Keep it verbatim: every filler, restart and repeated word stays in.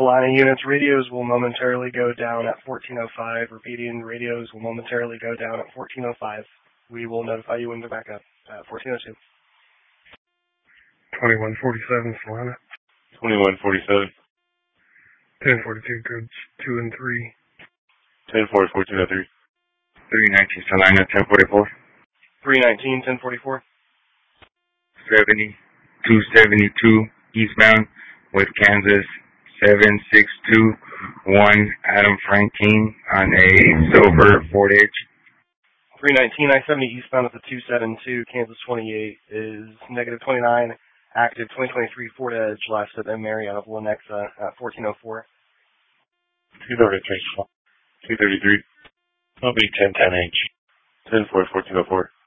Salina units, radios will momentarily go down at fourteen oh five. Repeating, radios will momentarily go down at fourteen oh five. We will notify you when they're back up at fourteen oh two. twenty-one forty-seven, Salina. twenty-one forty-seven. ten forty-two, codes two and three. ten four, fourteen oh three. three nineteen, Salina, ten forty-four. three nineteen, ten forty-four. seventy, two seventy-two, eastbound with Kansas, seven six two one, Adam Franklin on a silver Ford Edge. three nineteen, I seventy eastbound at the two seventy-two, Kansas twenty-eight is negative twenty-nine, active twenty twenty-three Ford Edge, last at Mary out of Lenexa at fourteen oh four. two thirty-three. two thirty-three. I'll be ten ten H. ten four, fourteen oh four.